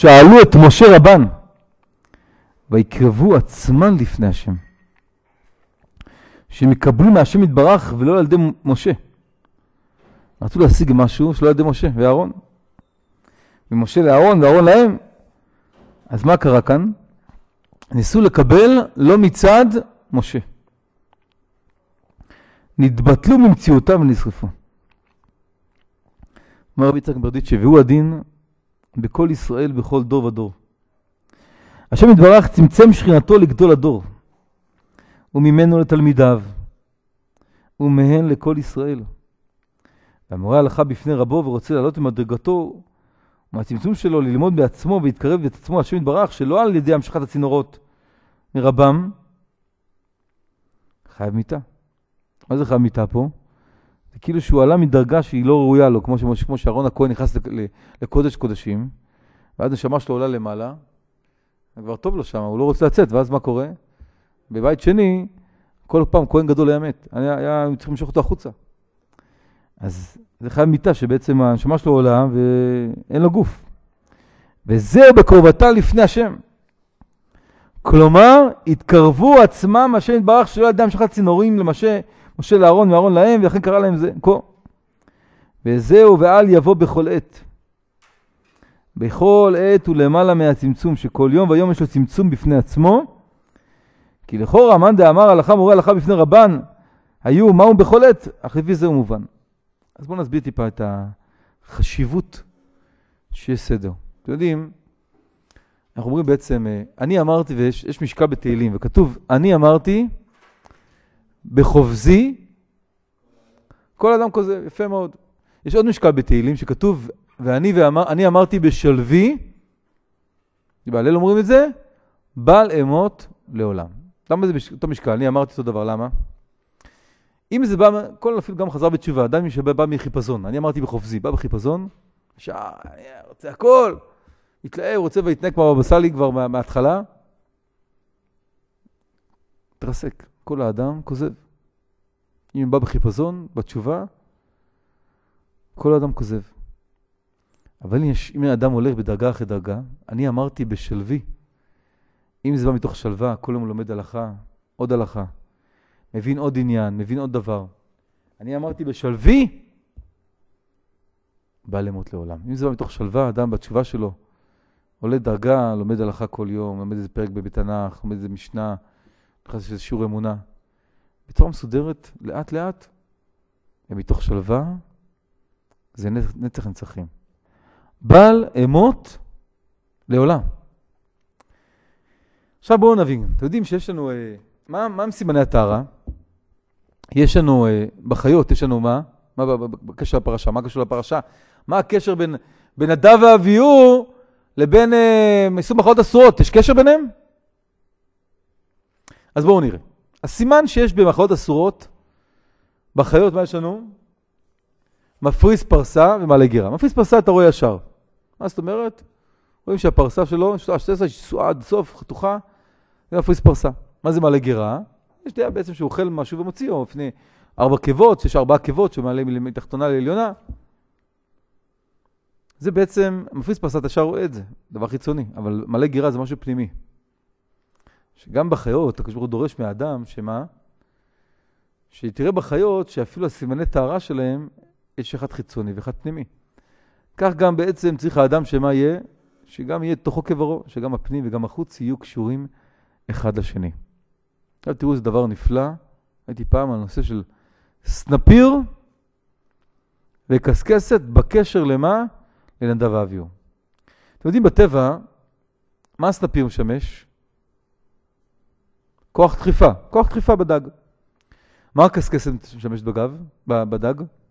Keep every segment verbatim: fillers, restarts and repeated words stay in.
שאלו את משה רבן, ויקרבו עצמן לפני השם. שהם יקבלו מהשם יתברך ולא על ידי משה. רצו להשיג משהו שלא על ידי משה ואהרון. ממשה לאהרון ואהרון להם. אז מה קרה כאן? ניסו לקבל לא מצד משה. נתבטלו ממציאותם ונשרפו. אומר רבי יצחק מברדיצ'ב, והוא הדין בכל ישראל בכל דור ודור. השם יתברך צמצם שכינתו לגדול הדור, וממנו לתלמידיו, ומהן לכל ישראל. והמורה הלכה בפני רבו ורוצה לעלות במדרגתו, ומהצמצום שלו ללמוד בעצמו ולהתקרב את עצמו השם יתברך, שלא על ידי המשכת הצינורות מרבם, חייב מיטה. מה זה חייב מיטה פה? זה כאילו שהוא עלה מדרגה שהיא לא ראויה לו, כמו, ש... כמו שאהרון הכהן נכנס לקודש קודשים, ואז הנשמה שלו עולה למעלה, כבר טוב לו שם, הוא לא רוצה לצאת, ואז מה קורה? בבית שני, כל פעם כהן גדול היה מת, היה, היה צריך למשוך אותו החוצה. אז זה חייב מיטה שבעצם הנשמה שלו עולה ואין לו גוף. וזהו בקרבתה לפני השם. כלומר, התקרבו עצמם השם יתברך שלא ידע המשכת צינורים למשה, משה לאהרון ואהרון להם, ולכן קרא להם זה. כה. וזהו ואל יבוא בכל עת. בכל עת הוא למעלה מהצמצום, שכל יום ויום יש לו צמצום בפני עצמו. כי לכאורה מאן דאמר הלכה מורה הלכה בפני רבן, היו מהו בכל עת, אך לפי זה הוא מובן. אז בואו נסביר טיפה את החשיבות שיש סדר. אתם יודעים, אנחנו אומרים בעצם, אני אמרתי, ויש משקל בתהילים, וכתוב, אני אמרתי, בחובזי, כל אדם כזה, יפה מאוד. יש עוד משקל בתהילים שכתוב, ואני ואמר, אני אמרתי בשלבי, בהלל אומרים את זה, בל אמות לעולם. למה זה אותו משקל? אני אמרתי אותו דבר, למה? אם זה בא, כל אפילו גם חזר בתשובה, אדם שבא מחיפזון, אני אמרתי בחופזי, בא בחיפזון, שעה, רוצה הכל, התלאה, רוצה והתנק כמו בבסלי כבר מה, מההתחלה, תרסק, כל האדם כוזב. אם בא בחיפזון, בתשובה, כל האדם כוזב. אבל אם האדם הולך בדרגה אחרי דרגה, אני אמרתי בשלבי, אם זה בא מתוך שלווה, כל יום לומד הלכה, עוד הלכה, מבין עוד עניין, מבין עוד דבר. אני אמרתי בשלבי, בא למות לעולם. אם זה בא מתוך שלווה, אדם בתשובה שלו, עולה דרגה, לומד הלכה כל יום, לומד איזה פרק בבית תנ"ך, לומד איזה משנה, נכנס איזה שיעור אמונה. בצורה מסודרת, לאט לאט, ומתוך שלווה, זה נצח נצחים. בל אמות לעולם. עכשיו בואו נבין, אתם יודעים שיש לנו, מה, מה הם סימני התארה? יש לנו בחיות, יש לנו מה? מה בקשר לפרשה? מה קשור לפרשה? מה הקשר בין, בין נדב ואביהו לבין מסוג מחלות אסורות? יש קשר ביניהם? אז בואו נראה. הסימן שיש במחלות אסורות, בחיות, מה יש לנו? מפריס פרסה ומעלה גירה. מפריס פרסה אתה רואה ישר. מה זאת אומרת? רואים שהפרסה שלו, שתעשה שסועה עד סוף, חתוכה, זה מפריס פרסה. מה זה מעלה גירה? יש דעה בעצם שהוא אוכל משהו ומוציא, או לפני ארבע כיוות, יש ארבע כיוות שמעלה מתחתונה לעליונה. זה בעצם, מפריס פרסה אתה שר רואה את זה, דבר חיצוני, אבל מעלה גירה זה משהו פנימי. שגם בחיות, הקדוש ברוך הוא דורש מהאדם, שמה? שתראה בחיות שאפילו הסימני טהרה שלהם, יש אחד חיצוני ואחד פנימי. כך גם בעצם צריך האדם שמה יהיה? שגם יהיה תוכו כברו, שגם הפנים וגם החוץ יהיו קשורים אחד לשני. עכשיו תראו איזה דבר נפלא, הייתי פעם על הנושא של סנפיר וקסקסת בקשר למה? לנדב ואביהו. אתם יודעים בטבע, מה הסנפיר משמש? כוח דחיפה, כוח דחיפה בדג. מה הקסקסת משמשת בגב, בדג?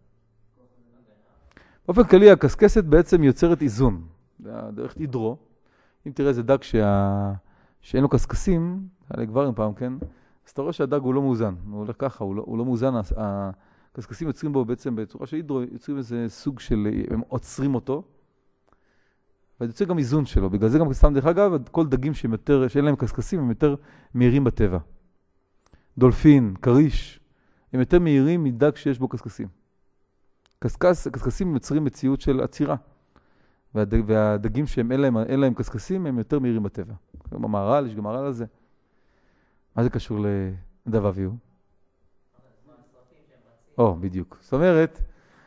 באופן כללי, הקסקסת בעצם יוצרת איזון. דרך הידרו. אם תראה איזה דג שה... שאין לו קסקסים, היה כבר עם פעם, כן? אז אתה רואה שהדג הוא לא מאוזן. הוא הולך ככה, הוא לא, הוא לא מאוזן. הקסקסים יוצרים בו בעצם בצורה של הידרו, יוצרים איזה סוג של... הם עוצרים אותו. ויוצר גם איזון שלו. בגלל זה גם סתם דרך אגב, כל דגים שהם יותר, שאין להם קסקסים, הם יותר מהירים בטבע. דולפין, קריש, הם יותר מהירים מדג שיש בו קסקסים. קסקס, קסקסים יוצרים מציאות של עצירה. והדג, והדגים שהם אין להם, אין להם קסקסים, הם יותר מהירים בטבע. במהר"ל, יש גם מהר"ל על זה. מה זה קשור לדב אביהו? או, בדיוק. זאת אומרת,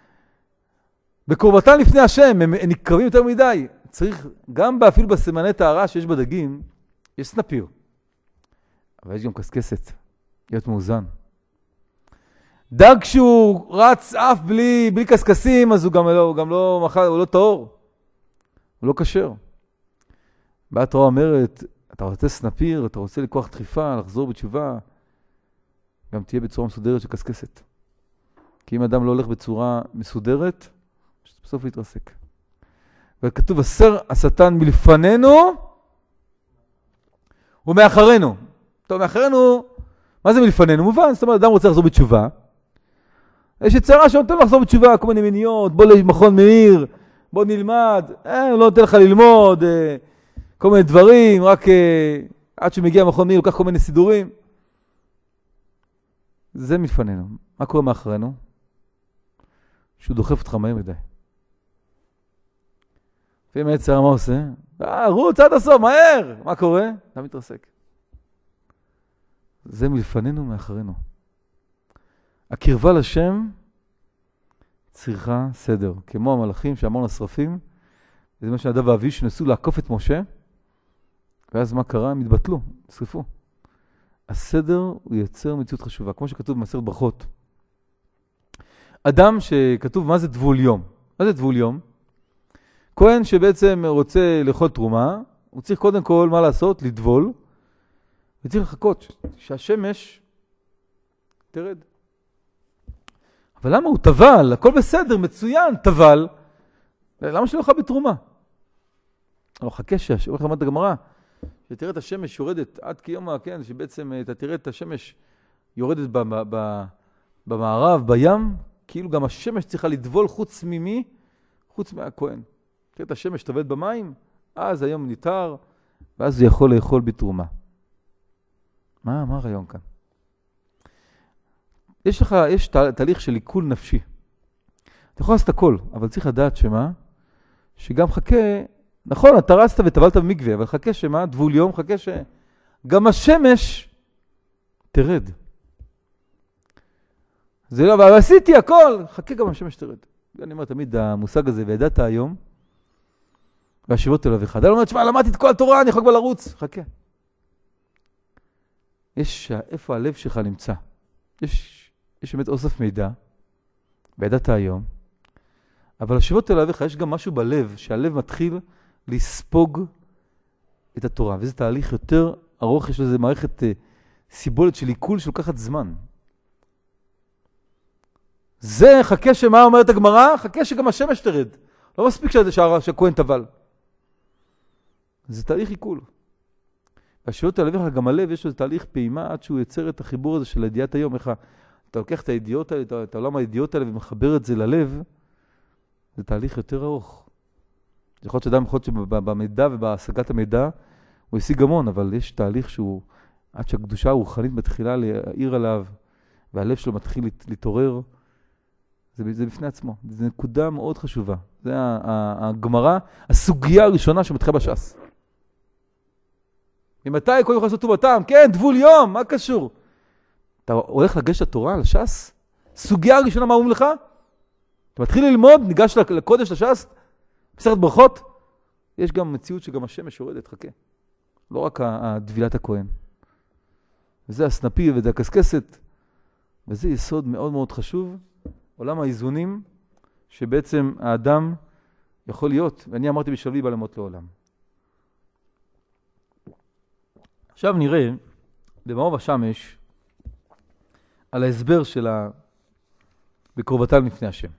בקרבתם לפני השם, הם נקרבים יותר מדי. צריך, גם אפילו בסימני טהרה שיש בדגים, יש סנפיר. אבל יש גם קסקסת, להיות מאוזן. דג כשהוא רץ אף בלי, בלי קסקסים, אז הוא גם לא, גם לא מחל, הוא לא טהור. הוא לא כשר. התורה אומרת, אתה רוצה סנפיר, אתה רוצה לקוח דחיפה, לחזור בתשובה, גם תהיה בצורה מסודרת של קסקסת. כי אם אדם לא הולך בצורה מסודרת, בסוף להתרסק. וכתוב, הסר השטן מלפנינו ומאחרינו. טוב, מאחרינו, מה זה מלפנינו? מובן, זאת אומרת, אדם רוצה לחזור בתשובה. יש יצרה שנותן לחזור בתשובה, כל מיני מיניות, בוא למכון מאיר, בוא נלמד, אה, הוא לא נותן לך ללמוד, אה, כל מיני דברים, רק אה, עד שמגיע מכון מאיר, לוקח כל מיני סידורים. זה מלפנינו. מה קורה מאחרינו? שהוא דוחף אותך מהר מדי. ואם היצרה מה עושה? אה, רוץ עד הסוף, מהר! מה קורה? אתה מתרסק. זה מלפנינו מאחרינו. הקרבה לשם צריכה סדר. כמו המלאכים שאמרנו לשרפים, זה מה שנדב ואביהו שנסו לעקוף את משה, ואז מה קרה? הם התבטלו, שרפו. הסדר הוא יוצר מציאות חשובה, כמו שכתוב במסכת ברכות. אדם שכתוב מה זה דבול יום. מה זה דבול יום? כהן שבעצם רוצה לאכול תרומה, הוא צריך קודם כל מה לעשות? לדבול, וצריך לחכות שהשמש תרד. אבל למה הוא טבל? הכל בסדר, מצוין, טבל. למה שלא יאכל בתרומה? לא, חכה שהשמש, הולך למד את הגמרא, שתראה את השמש יורדת עד קיומה, כן, שבעצם אתה תראה את השמש יורדת ב, ב, ב, במערב, בים, כאילו גם השמש צריכה לדבול חוץ ממי? חוץ מהכהן. תראה את השמש תבד במים, אז היום ניתר, ואז הוא יכול לאכול בתרומה. מה, מה הרעיון כאן? יש לך, יש תה, תהליך של עיכול נפשי. אתה יכול לעשות הכל, אבל צריך לדעת שמה? שגם חכה, נכון, אתה רצת וטבלת במקווה, אבל חכה שמה? דבול יום, חכה שגם השמש תרד. זה לא, אבל עשיתי הכל, חכה גם השמש תרד. אני אומר תמיד, המושג הזה, וידעת היום, והשיבות אליו אחד. אני אומר, תשמע, למדתי את כל התורה, אני יכול כבר לרוץ. חכה. יש, איפה הלב שלך נמצא? יש, יש באמת אוסף מידע, וידעת היום, אבל השיבות אליו אחד, יש גם משהו בלב, שהלב מתחיל לספוג את התורה, וזה תהליך יותר ארוך, יש לזה מערכת אה, סיבולת של עיכול שלוקחת זמן. זה חכה שמה אומרת הגמרא? חכה שגם השמש תרד. לא מספיק שהכהן טבל. זה תהליך עיכול. והשיבות הלב, גם הלב יש לו תהליך פעימה עד שהוא יצר את החיבור הזה של ידיעת היום. איך אתה לוקח את הידיעות האלה, את העולם הידיעות האלה ומחבר את זה ללב, זה תהליך יותר ארוך. זה יכול להיות שאדם יכול להיות שבמידע ובהשגת המידע הוא השיג המון, אבל יש תהליך שהוא, עד שהקדושה הרוחנית מתחילה להעיר עליו, והלב שלו מתחיל להתעורר, זה, זה בפני עצמו. זו נקודה מאוד חשובה. זה הגמרא, הסוגיה הראשונה שמתחילה בש"ס. ממתי כל יכול לעשות טובתם? כן, דבול יום, מה קשור? אתה הולך לגשת לתורה, לש"ס? סוגיה הראשונה, מה אומרים לך? אתה מתחיל ללמוד, ניגש לקודש, לש"ס, מסכת ברכות, יש גם מציאות שגם השמש יורדת, חכה. לא רק הדבילת הכהן. וזה הסנפי וזה הקסקסת, וזה יסוד מאוד מאוד חשוב, עולם האיזונים, שבעצם האדם יכול להיות, ואני אמרתי בשלבי בעלמות לעולם. עכשיו נראה במאור השמש על ההסבר שלה בקרבתם לפני השם.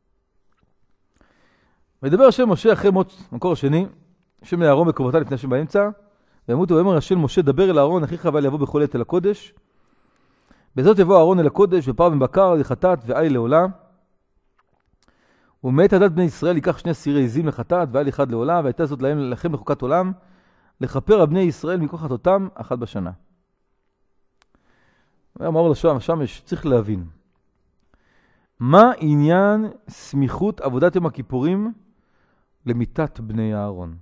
מדבר השם משה אחרי מות מקור השני, השם לאהרון בקרבתם לפני השם באמצע, וימות ואומר השם משה דבר אל אהרון אחיך ואל יבוא בכל עת אל הקודש. בזאת יבוא אהרון אל הקודש ופר ובקר לחטאת ועי לעולה. ומאת עדת בני ישראל ייקח שני סירי עזים לחטאת ועיל אחד לעולה, והייתה זאת להם לכם לחוקת עולם, לכפר על בני ישראל מכוח חטאותם אחת בשנה. אמרו לשם, השמש, צריך להבין. מה עניין סמיכות עבודת יום הכיפורים למיטת בני אהרון.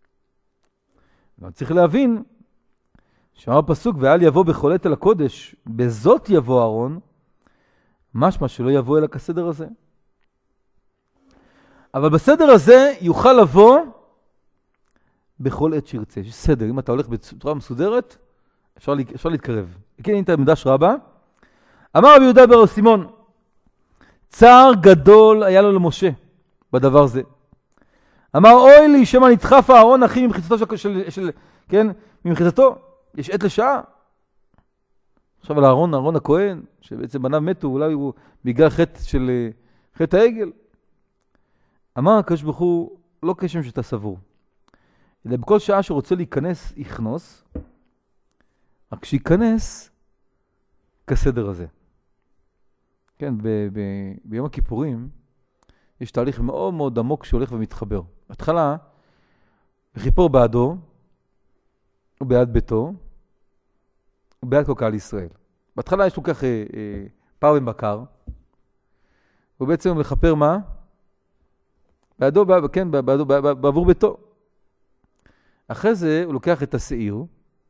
צריך להבין, שאמר פסוק, ואל יבוא בכל עת אל הקודש, בזאת יבוא אהרון, משמע שלא יבוא אל הכסדר הזה. אבל בסדר הזה יוכל לבוא בכל עת שירצה. יש סדר, אם אתה הולך בצורה מסודרת, אפשר, לה, אפשר להתקרב. כן, הנה את המדרש רבה. אמר רבי יהודה בר סימון, צער גדול היה לו למשה בדבר זה. אמר, אוי לי שמא נדחף אהרון אחי ממחיצתו של, של, של כן, ממחיצתו. יש עת לשעה. עכשיו על אהרון, אהרון הכהן, שבעצם בניו מתו, אולי הוא בגלל חטא של חטא העגל. אמר הקדוש ברוך הוא, לא כשם שאתה סבור. אלא בכל שעה שרוצה להיכנס, יכנוס, רק שיכנס כסדר הזה. כן, ב- ב- ביום הכיפורים, יש תהליך מאוד מאוד עמוק שהולך ומתחבר. בהתחלה, בכיפור בעדו, ובעד ביתו, ובעד כל קהל ישראל. בהתחלה יש לו כך אה, אה, פר ובקר, הוא בעצם מחפר מה? בעדו, כן, בעדו, בעבור ביתו. אחרי זה הוא לוקח את השעיר,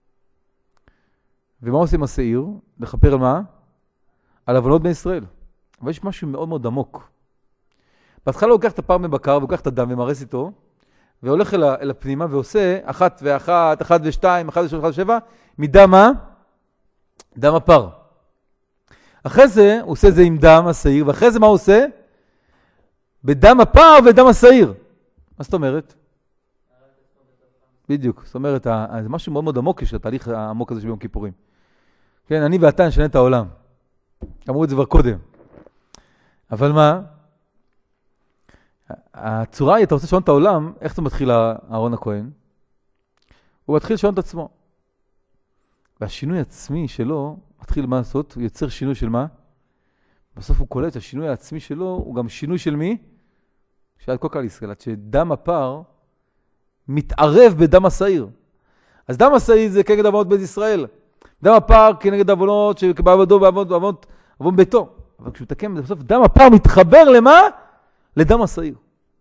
ומה עושה עם השעיר? לחפר על מה? על עוונות בני ישראל. אבל יש משהו מאוד מאוד עמוק. בהתחלה הוא לוקח את הפר מבקר, והוא לוקח את הדם ומרס איתו, והולך אל, אל הפנימה ועושה אחת ואחת, אחת ושתיים, אחת ושלוש, אחת ושבע, מדם מה? דם הפר. אחרי זה הוא עושה את זה עם דם השעיר, ואחרי זה מה הוא עושה? בדם הפר ודם השעיר. מה זאת אומרת? בדיוק. זאת אומרת, זה משהו מאוד מאוד עמוק, יש לתהליך העמוק הזה של יום כיפורים. כן, אני ואתה נשנה את העולם. אמרו את זה כבר קודם. אבל מה? הצורה היא, אתה רוצה לשנות את העולם, איך אתה מתחיל אהרון הכהן? הוא מתחיל לשנות את עצמו. והשינוי העצמי שלו, מתחיל מה לעשות? הוא יוצר שינוי של מה? בסוף הוא קולט, השינוי העצמי שלו הוא גם שינוי של מי? של כל קהל ישראל, עד שדם הפר מתערב בדם השעיר. אז דם השעיר זה כנגד עוונות בית ישראל. דם הפר כנגד עוונות שבעבודו בעוונות עוון ביתו. אבל כשהוא תקם, בסוף דם הפר מתחבר למה? לדם השעיר.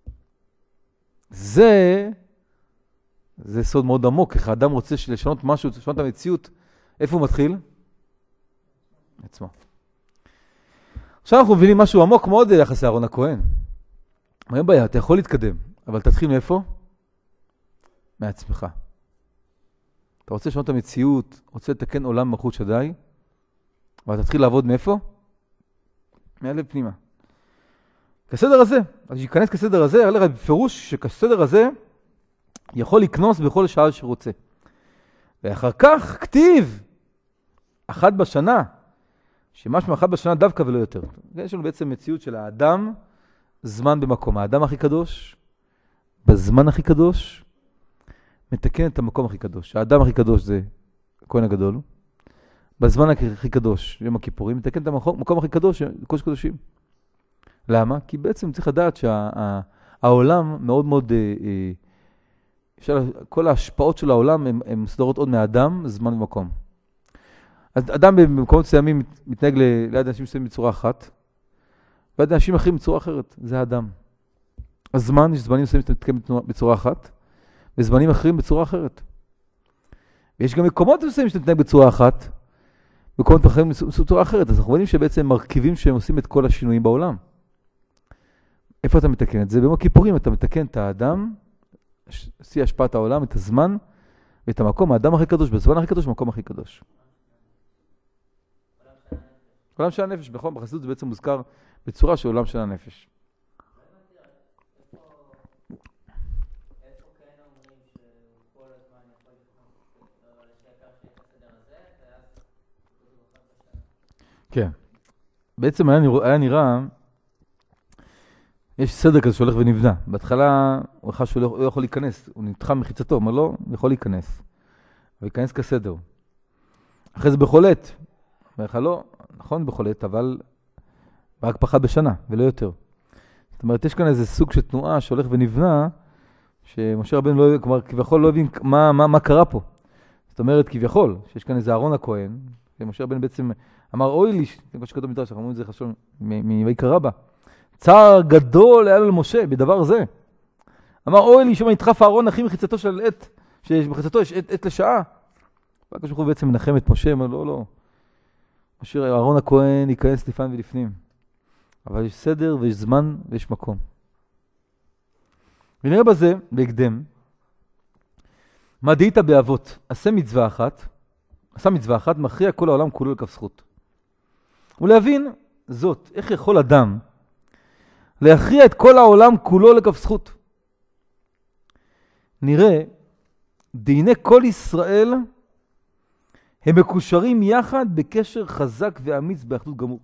זה, זה סוד מאוד עמוק. איך האדם רוצה לשנות משהו, לשנות את המציאות, איפה הוא מתחיל? עצמו. עכשיו אנחנו מבינים משהו עמוק מאוד ליחס לאהרון הכהן. מה אין בעיה? אתה יכול להתקדם, אבל תתחיל מאיפה? מעצמך. אתה רוצה לשנות את המציאות, רוצה לתקן עולם מלכות שדי, אבל תתחיל לעבוד מאיפה? מהלב פנימה. כסדר הזה, אז שיכנס כסדר הזה, הרי בפירוש שכסדר הזה יכול לקנוס בכל שעה שרוצה. ואחר כך כתיב, אחת בשנה, שמשהו אחת בשנה דווקא ולא יותר. יש לנו בעצם מציאות של האדם, זמן במקום. האדם הכי קדוש, בזמן הכי קדוש, מתקן את המקום הכי קדוש. האדם הכי קדוש זה הכהן הגדול. בזמן הכי קדוש, יום הכיפורים, מתקן את המקום הכי קדוש, קודש קדושים. למה? כי בעצם צריך לדעת שהעולם מאוד מאוד, כל ההשפעות של העולם הן מסודרות עוד מהאדם, זמן ומקום. אז אדם במקומות מסוימים מתנהג ליד אנשים מסוימים בצורה אחת, ועד אנשים אחרים בצורה אחרת. זה האדם. הזמן, יש זמנים מסוימים מתנהג בצורה אחת, וזמנים אחרים בצורה אחרת. ויש גם מקומות מסוימים שמתנהג בצורה אחת, מקומות אחרים בצורה אחרת. אז אנחנו רואים שבעצם מרכיבים שהם עושים את כל השינויים בעולם. איפה אתה מתקן את זה? ביום הכיפורים אתה מתקן את האדם, שיא השפעת העולם, את הזמן, ואת המקום, האדם הכי קדוש, בזמן הכי קדוש, במקום הכי קדוש. עולם של הנפש, בכל בחסידות זה בעצם מוזכר בצורה של עולם של הנפש. כן. בעצם היה נראה, היה נראה, יש סדר כזה שהולך ונבנה. בהתחלה הוא חש שהוא לא יכול להיכנס, הוא נתחם מחיצתו, אומר לו, הוא יכול להיכנס. הוא ייכנס כסדר. אחרי זה בכל עת. אומר לך, לא, נכון בכל עת, אבל רק פחד בשנה, ולא יותר. זאת אומרת, יש כאן איזה סוג של תנועה שהולך ונבנה, שמשה רבנו לא, כלומר, כביכול לא הבין מה, מה, מה קרה פה. זאת אומרת, כביכול, שיש כאן איזה אהרון הכהן, ומשה רבנו בעצם אמר, אוי לי, כמו שכתוב מדרש, אנחנו אומרים את זה חשוב, מויקרא בה. צער גדול היה לו למשה בדבר זה. אמר, אוי לי, שמה נדחף הארון הכי מחיצתו של עת, שמחיצתו יש עת, עת לשעה. והקדוש ברוך הוא בעצם מנחם את משה, אמר, לא, לא. משה, אהרון הכהן ייכנס לפנים ולפנים. אבל יש סדר ויש זמן ויש מקום. ונראה בזה, בהקדם, מה דהית באבות, עשה מצווה אחת, עשה מצווה אחת, מכריע כל העולם כולו לכף זכות. ולהבין זאת, איך יכול אדם להכריע את כל העולם כולו לכף זכות? נראה, דיני כל ישראל הם מקושרים יחד בקשר חזק ואמיץ באחדות גמור.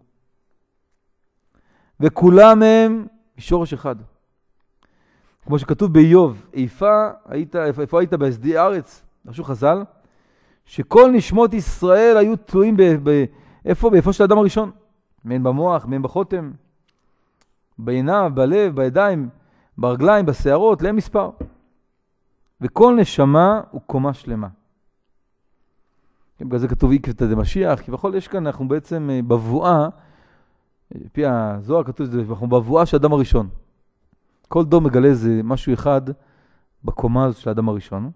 וכולם הם משורש אחד. כמו שכתוב באיוב, איפה היית, איפה, איפה היית בהסדי הארץ, דרשו חז"ל, שכל נשמות ישראל היו תלויים ב, ב, איפה, באיפה של האדם הראשון. מהן במוח, מהן בחותם, בעיניו, בלב, בידיים, ברגליים, בשערות, להם מספר. וכל נשמה הוא קומה שלמה. בגלל זה כתוב עקבתא דמשיח, כביכול יש כאן, אנחנו בעצם בבואה, פי הזוהר כתוב, אנחנו בבואה של האדם הראשון. כל דור מגלה איזה משהו אחד בקומה הזאת של האדם הראשון.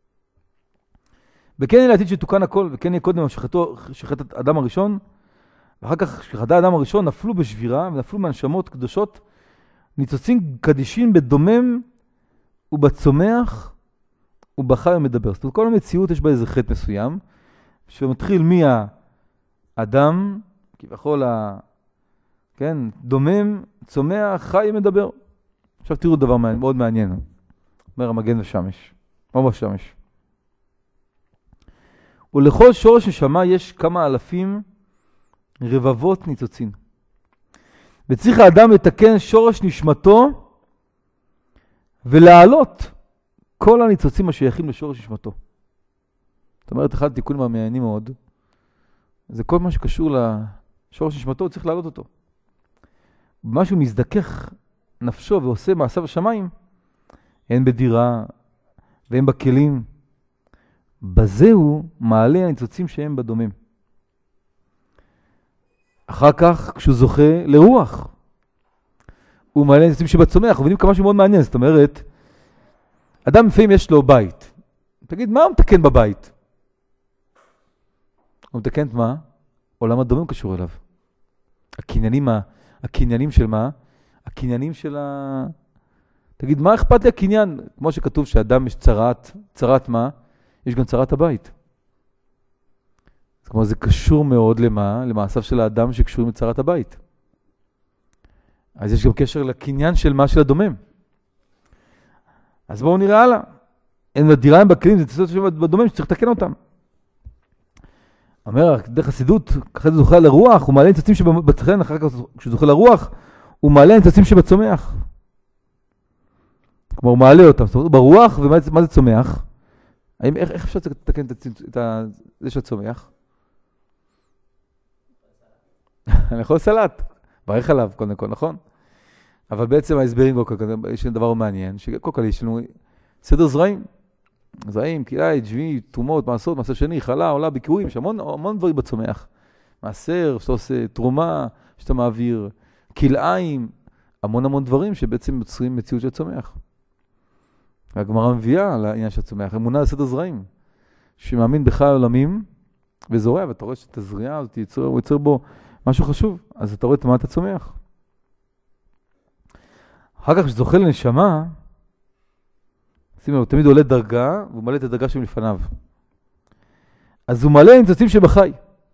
וכן יהיה לעתיד שתוקן הכל, וכן יהיה קודם שחטאת האדם הראשון, ואחר כך שחטא האדם הראשון נפלו בשבירה, ונפלו מהנשמות קדושות, ניצוצים קדישים בדומם ובצומח ובחי ומדבר. זאת אומרת, כל המציאות יש בה איזה חטא מסוים, שמתחיל מהאדם, כביכול ה... כן, דומם, צומח, חי ומדבר. עכשיו תראו דבר מאוד מעניין. אומר המגן ושמש. או בשמש. ולכל שורש נשמה יש כמה אלפים רבבות ניצוצים. וצריך האדם לתקן שורש נשמתו ולהעלות כל הניצוצים השייכים לשורש נשמתו. זאת אומרת, אחד התיקונים המעניינים מאוד, זה כל מה שקשור לשורש נשמתו, צריך להעלות אותו. משהו מזדכך נפשו ועושה מעשיו השמיים, הן בדירה והן בכלים. בזה הוא מעלה הניצוצים שהם בדומם. אחר כך, כשהוא זוכה לרוח, הוא מעלה הניצוצים שבצומח. ובנים כמה משהו מאוד מעניין, זאת אומרת, אדם לפעמים יש לו בית. תגיד, מה הוא מתקן בבית? הוא מתקן את מה? עולם הדומם קשור אליו. הקניינים, הקניינים של מה? הקניינים של ה... תגיד, מה אכפת לי הקניין? כמו שכתוב שאדם יש צרת, צרת מה? יש גם צרת הבית. זאת אומרת, זה קשור מאוד למה? למעשיו של האדם שקשורים לצרת הבית. אז יש גם קשר לקניין של מה? של הדומם. אז בואו נראה הלאה. אין בדירה, אין בכלים, זה ציצות בדומם שצריך לתקן אותם. אומר, דרך חסידות, ככה זה זוכה לרוח, הוא מעלה ניצוצים שבצחן, אחר כך כשהוא זוכה לרוח, הוא מעלה ניצוצים שבצומח. כלומר, הוא מעלה אותם, זאת אומרת, ברוח, ומה זה צומח? האם, איך, איך אפשר לתקן את, את, את זה שהצומח? אני יכול סלט, ברך עליו קודם כל, נכון? אבל בעצם ההסברים, יש לנו דבר מעניין, שקודם כל יש לנו סדר זרעים. זרעים, קילאי, ג'בי, תרומות, מעשרות, מעשר שני, חלה, עולה, ביקורים, יש המון, המון דברים בצומח. מעשר, שאתה עושה תרומה, שאתה מעביר, קילאים, המון המון דברים שבעצם יוצרים מציאות של צומח. והגמרא מביאה על העניין של הצומח, אמונה על סדר זרעים, שמאמין בך העולמים וזורע, ואתה רואה שאת הזריעה הזאת יצר, הוא יצר בו משהו חשוב, אז אתה רואה את מה אתה צומח. אחר כך שזוכה לנשמה, הוא תמיד עולה דרגה, והוא מעלה את הדרגה שמלפניו. אז הוא מעלה ניצוצים שבחי.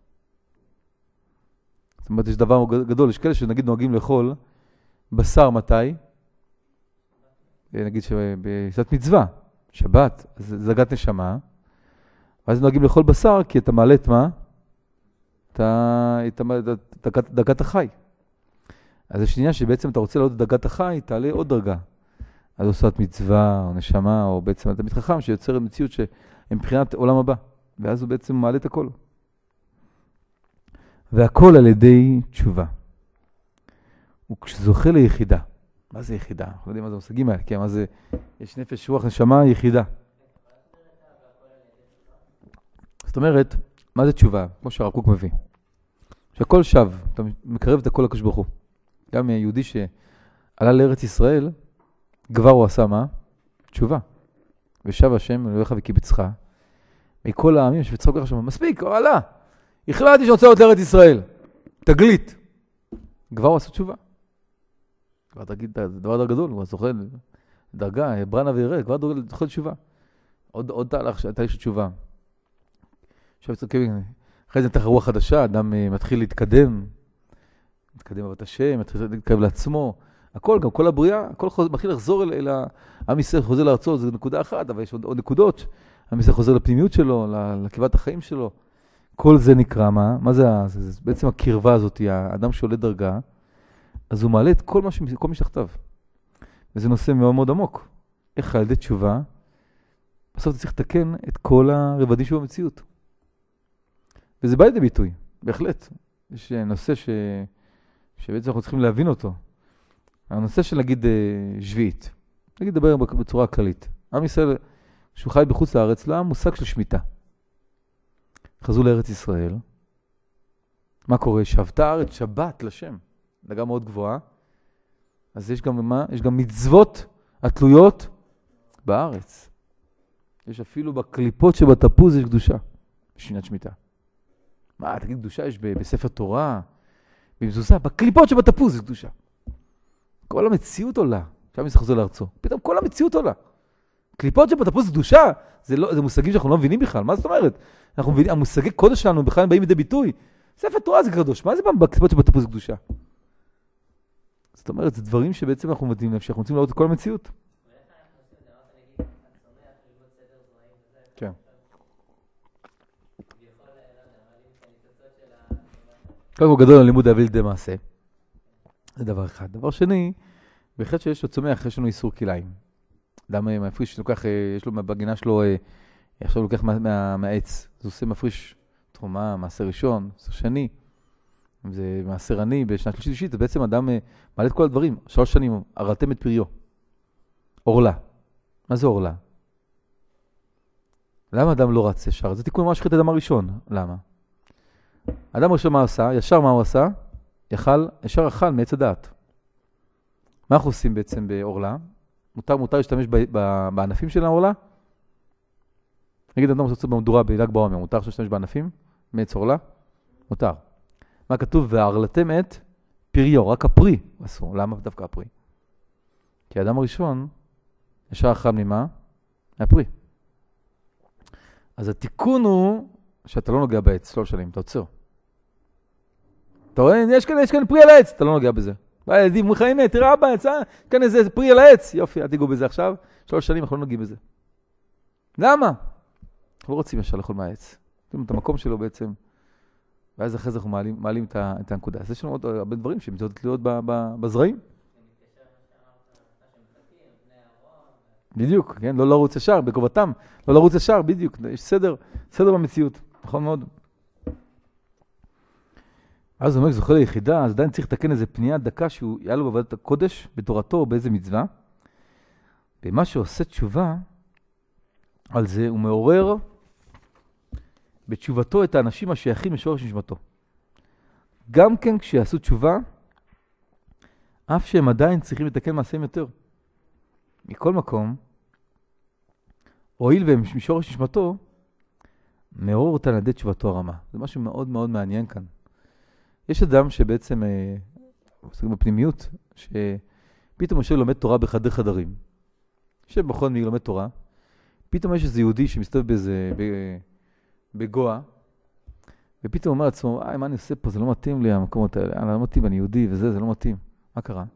זאת אומרת, יש דבר גדול, יש כאלה שנגיד נוהגים לאכול בשר מתי? נגיד שבשעת מצווה, שבת, אז זה דרגת נשמה, ואז נוהגים לאכול בשר, כי אתה מעלה את מה? את דרגת החי. אז השנייה שבעצם אתה רוצה לעלות את דרגת החי, תעלה עוד דרגה. אז עושות מצווה, או נשמה, או בעצם אתה מתחכם שיוצר מציאות שהם מבחינת עולם הבא. ואז הוא בעצם מעלה את הכל. והכל על ידי תשובה. וכשזוכה ליחידה. מה זה יחידה? אנחנו לא יודעים מה זה המושגים האלה, כי מה זה, יש נפש, רוח, נשמה, יחידה. זאת אומרת, מה זה תשובה? כמו שהרב קוק מביא. שהכל שב, אתה מקרב את הכל לקדוש ברוך הוא. גם יהודי שעלה לארץ ישראל, כבר הוא עשה מה? תשובה. ושב השם אלוהיך וקיבצך. מכל העמים שבצחוק לך שם, מספיק, הלאה. החלטתי שאני רוצה לעלות לארץ ישראל. תגלית. כבר הוא עשו תשובה. כבר תגיד, זה דבר גדול, הוא זוכה דרגה, ברנה וירד, כבר זוכה תשובה. עוד, עוד תהלך, תהליך של תשובה. עכשיו אחרי זה נתח רוח חדשה, אדם מתחיל להתקדם, מתקדם עבודת השם, מתחיל להתקרב לעצמו, הכל, גם כל הבריאה, הכל חוז, מתחיל לחזור אל, אל עם ישראל חוזר לארצו, זו נקודה אחת, אבל יש עוד, עוד נקודות, עם ישראל חוזר לפנימיות שלו, לקרבת החיים שלו, כל זה נקרא מה? מה זה? זה, זה בעצם הקרבה הזאת, האדם שעולה דרגה, אז הוא מעלה את כל מה כל משתחתיו. וזה נושא מאוד מאוד עמוק. איך על ידי תשובה, בסוף אתה צריך לתקן את כל הרבדים שבמציאות. וזה בא לידי ביטוי, בהחלט. יש נושא ש... שבעצם אנחנו צריכים להבין אותו. הנושא של נגיד שביעית. נגיד דבר בצורה כללית. עם ישראל, כשהוא חי בחוץ לארץ, לא המושג של שמיטה. חזרו לארץ ישראל. מה קורה? שבתה הארץ שבת לשם. דרגה מאוד גבוהה. אז יש גם מה? יש גם מצוות התלויות בארץ. יש אפילו בקליפות שבתפוז יש קדושה. בשבינת שמיטה. מה, תגיד קדושה יש בספר תורה, במזוזה, בקליפות שבתפוז יש קדושה. כל המציאות עולה. עכשיו צריך לחזור לארצו. פתאום כל המציאות עולה. קליפות שבתפוז קדושה, זה לא, זה מושגים שאנחנו לא מבינים בכלל. מה זאת אומרת? אנחנו מבינים, המושגי קודש שלנו בכלל באים לידי ביטוי. ספר תורה זה קדוש. מה זה בקליפות שבתפוז קדושה? זאת אומרת, זה דברים שבעצם אנחנו מתאים שאנחנו רוצים לראות את כל המציאות. כן. קודם כל גדול על לימוד להביא לידי מעשה. זה דבר אחד. דבר שני, בהחלט שיש לו צומח, יש לנו איסור כליים. אדם מפריש, לוקח, יש לו בגינה שלו, עכשיו הוא לוקח מה, מה, מהעץ. זה עושה מפריש תרומה, מעשה ראשון, מעשה שני. אם זה מעשר עני בשנת שלישית, זה בעצם אדם מעלה את כל הדברים. שלוש שנים, הרלתם את פריו. אורלה. מה זה אורלה? למה אדם לא רץ ישר? זה תיקון ממש חטא אדם הראשון. למה? אדם הראשון מה עשה? ישר מה הוא עשה? יכל, ישר אכל מעץ הדעת. מה אנחנו עושים בעצם באורלה? מותר, מותר להשתמש ב, ב, בענפים של האורלה? נגיד אדם רוצה במדורה בל"ג בעומר, מותר להשתמש בענפים? מעץ אורלה? מותר. מה כתוב? והרלתם את פריו, רק הפרי אסור. למה דווקא הפרי? כי האדם הראשון ישר אכל ממה? הפרי. אז התיקון הוא שאתה לא נוגע בעץ, לא שנים, אתה עוצר. אתה רואה, יש כאן, יש כאן פרי על העץ, אתה לא נוגע בזה. והילדים אומרים לך, הנה, תראה אבא, יצא, כאן איזה פרי על העץ. יופי, אל תיגעו בזה עכשיו. שלוש שנים אנחנו לא נוגעים בזה. למה? אנחנו לא רוצים ישר לאכול מהעץ. את המקום שלו בעצם. ואז אחרי זה אנחנו מעלים, מעלים את, ה, את הנקודה. אז יש לנו עוד הרבה דברים שמצאות תלויות בזרעים. בדיוק, כן? לא לרוץ ישר, בקובתם. לא לרוץ ישר, בדיוק. יש סדר, סדר במציאות. נכון מאוד. אז הוא אומר, זוכה ליחידה, אז עדיין צריך לתקן איזה פנייה דקה שהוא היה לו בעבודת הקודש, בתורתו או באיזה מצווה. ומה שעושה תשובה, על זה הוא מעורר בתשובתו את האנשים השייכים לשורש נשמתו. גם כן כשיעשו תשובה, אף שהם עדיין צריכים לתקן מעשיהם יותר. מכל מקום, הואיל והם משורש נשמתו, מעורר אותה על ידי תשובתו הרמה. זה משהו מאוד מאוד מעניין כאן. יש אדם שבעצם, אה, בפנימיות, שפתאום יושב לומד תורה בחדר חדרים. יושב בכל מי לומד תורה, פתאום יש איזה יהודי שמסתובב באיזה, בגואה, ופתאום אומר לעצמו, אה, מה אני עושה פה? זה לא מתאים לי המקומות האלה. אני לא מתאים, אני יהודי וזה, זה לא מתאים. מה קרה?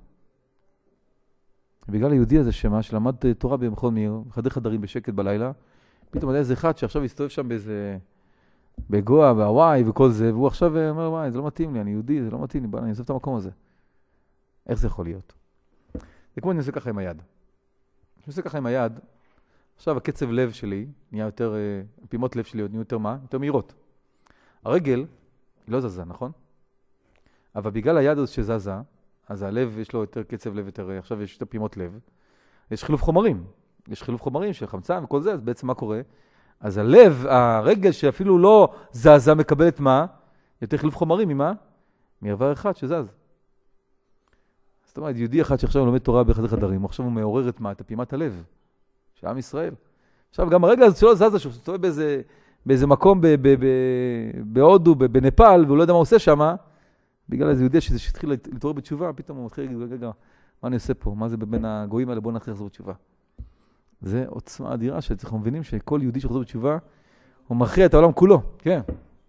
ובגלל היהודי הזה שמה, שלמד תורה במכון מאיר, בחדר חדרים בשקט בלילה, פתאום היה איזה אחד שעכשיו הסתובב שם באיזה, בגואה, בהוואי וכל זה, והוא עכשיו אומר, וואי, זה לא מתאים לי, אני יהודי, זה לא מתאים לי, אני אעזוב את המקום הזה. איך זה יכול להיות? זה כמו אני עושה ככה עם היד. אני עושה ככה עם היד, עכשיו הקצב לב שלי נהיה יותר, פעימות לב שלי נהיו יותר מה? יותר מהירות. הרגל היא לא זזה, נכון? אבל בגלל היד הזאת שזזה, אז הלב יש לו יותר קצב לב יותר, עכשיו יש יותר פעימות לב. יש חילוף חומרים. יש חילוף חומרים של חמצן וכל זה, אז בעצם מה קורה? אז הלב, הרגל שאפילו לא זזה מקבלת מה? יותר חילוף חומרים ממה? מעבר אחד שזז. זאת אומרת, יהודי אחד שעכשיו לומד תורה בחדר חדרים, עכשיו הוא מעורר את מה? את פעימת הלב של עם ישראל. עכשיו, גם הרגע הזה שלו זזה, שהוא מסתובב באיזה, באיזה מקום ב, ב, ב, בהודו, ב, בנפאל, והוא לא יודע מה הוא עושה שם, בגלל איזה יהודי שזה שהתחיל להתעורר בתשובה, פתאום הוא מתחיל להגיד, רגע, מה אני עושה פה? מה זה בין הגויים האלה? בואו נתחיל לחזור בתשובה. זה עוצמה אדירה שאנחנו מבינים שכל יהודי שחזור בתשובה, הוא מכריע את העולם כולו. כן.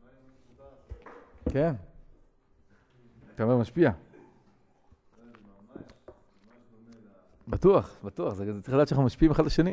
כן. אתה אומר משפיע. בטוח, בטוח. זה צריך לדעת שאנחנו משפיעים אחד לשני.